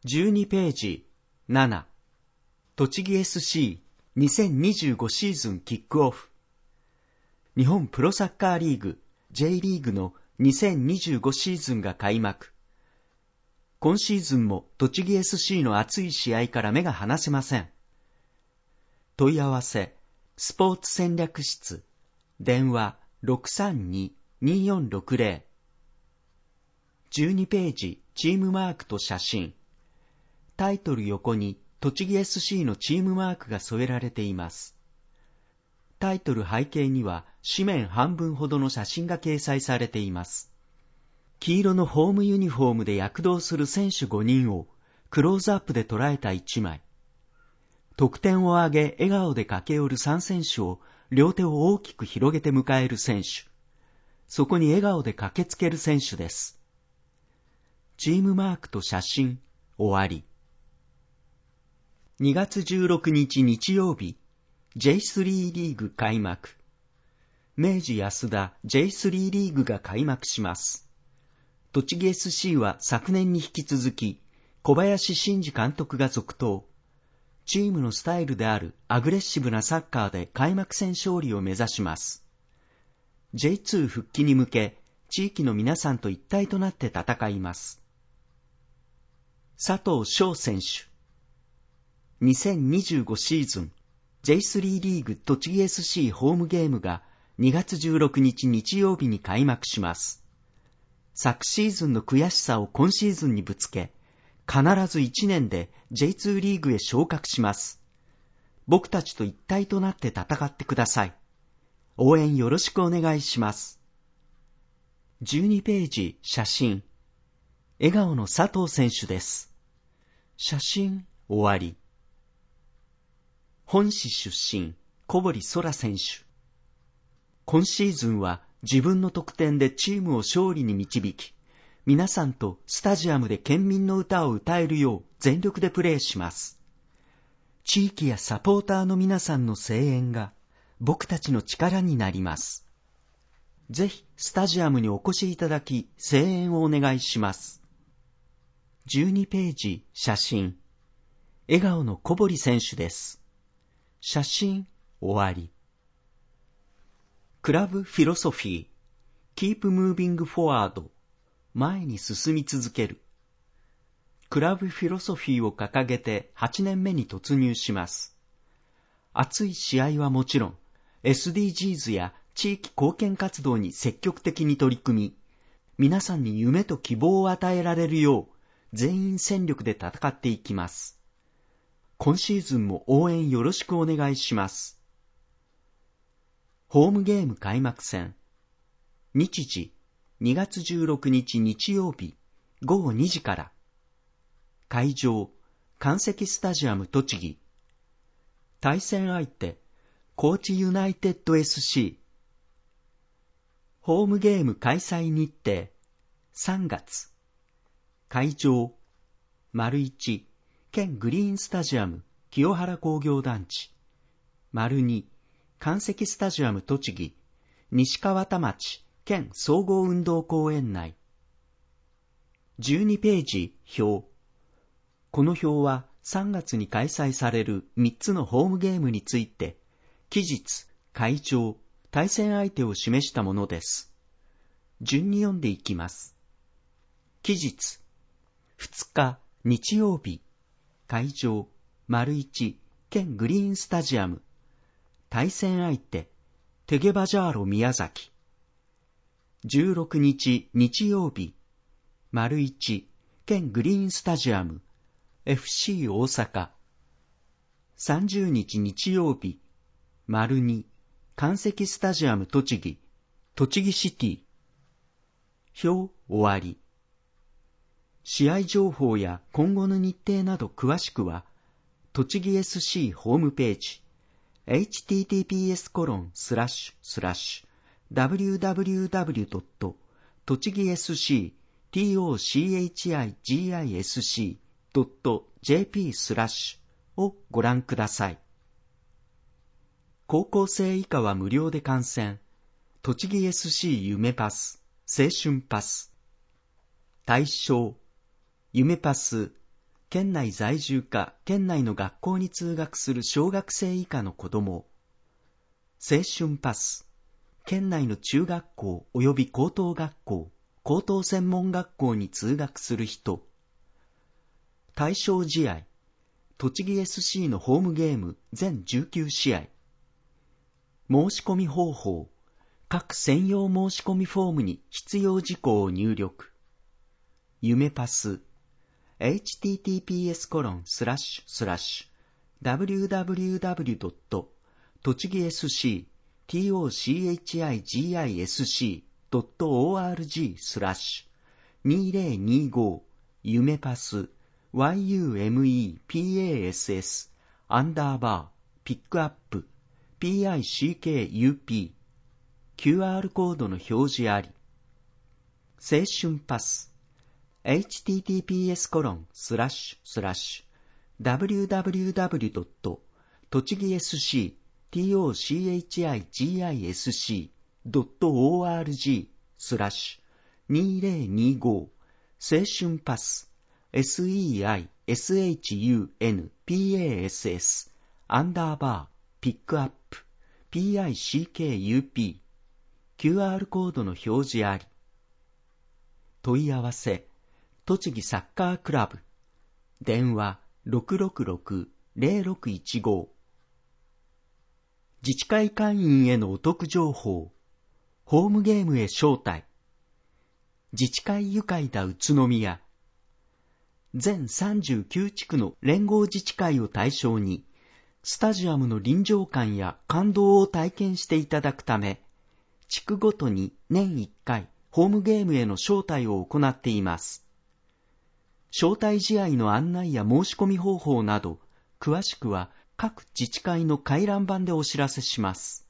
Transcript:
12ページ7、栃木 SC2025 シーズンキックオフ。日本プロサッカーリーグ J リーグの2025シーズンが開幕。今シーズンも栃木 SC の熱い試合から目が離せません。問い合わせ、スポーツ戦略室、電話 632-2460。12ページチームマークと写真。タイトル横に栃木 SC のチームマークが添えられています。タイトル背景には紙面半分ほどの写真が掲載されています。黄色のホームユニフォームで躍動する選手5人をクローズアップで捉えた1枚。得点を挙げ笑顔で駆け寄る3選手を両手を大きく広げて迎える選手。そこに笑顔で駆けつける選手です。チームマークと写真、終わり。2月16日日曜日、J3 リーグ開幕。明治安田 J3 リーグが開幕します。栃木 SC は昨年に引き続き、小林慎二監督が続投。チームのスタイルであるアグレッシブなサッカーで開幕戦勝利を目指します。J2 復帰に向け、地域の皆さんと一体となって戦います。佐藤翔選手。2025シーズン J3 リーグ栃木 SC ホームゲームが2月16日日曜日に開幕します。昨シーズンの悔しさを今シーズンにぶつけ、必ず1年で J2 リーグへ昇格します。僕たちと一体となって戦ってください。応援よろしくお願いします。12ページ写真。笑顔の佐藤選手です。写真終わり。本市出身、小堀空選手。今シーズンは自分の得点でチームを勝利に導き、皆さんとスタジアムで県民の歌を歌えるよう全力でプレーします。地域やサポーターの皆さんの声援が僕たちの力になります。ぜひスタジアムにお越しいただき声援をお願いします。12ページ写真。笑顔の小堀選手です。写真終わり。クラブフィロソフィー Keep Moving Forward 前に進み続ける。クラブフィロソフィーを掲げて8年目に突入します。熱い試合はもちろん SDGs や地域貢献活動に積極的に取り組み、皆さんに夢と希望を与えられるよう全員戦力で戦っていきます。今シーズンも応援よろしくお願いします。ホームゲーム開幕戦。日時2月16日日曜日午後2時から。会場、関石スタジアム栃木。対戦相手、高知ユナイテッド SC。ホームゲーム開催日程、3月。会場、丸1、県グリーンスタジアム清原工業団地。丸2、関石スタジアム栃木、西川田町県総合運動公園内。12ページ表。この表は3月に開催される3つのホームゲームについて、期日、会場、対戦相手を示したものです。順に読んでいきます。期日、2日日曜日、会場、丸1、県グリーンスタジアム。対戦相手、テゲバジャーロ宮崎。16日日曜日、丸1、県グリーンスタジアム。FC 大阪。30日日曜日、丸2、関石スタジアム栃木、栃木シティ。表終わり。試合情報や今後の日程など詳しくは、栃木 SC ホームページ、https://www. 栃木 SC.tochigisc.jp/ をご覧ください。高校生以下は無料で観戦。栃木 SC 夢パス、青春パス。対象、夢パス県内在住か県内の学校に通学する小学生以下の子供。青春パス、県内の中学校及び高等学校、高等専門学校に通学する人。対象試合、栃木 SC のホームゲーム全19試合。申し込み方法、各専用申し込みフォームに必要事項を入力。夢パス、https://www.tochigisc.org/2025 夢パス yumepass ピックアップ PICKUP QR コードの表示あり。青春パスhttps://www.tochigisc.org/2025 青春パス SEISHUNPASS ピックアップ PICKUP QR コードの表示あり。問い合わせ、栃木サッカークラブ。電話 666-0615。自治会会員へのお得情報。ホームゲームへ招待。自治会愉快だ宇都宮。全39地区の連合自治会を対象に、スタジアムの臨場感や感動を体験していただくため、地区ごとに年1回、ホームゲームへの招待を行っています。招待試合の案内や申し込み方法など、詳しくは各自治会の回覧板でお知らせします。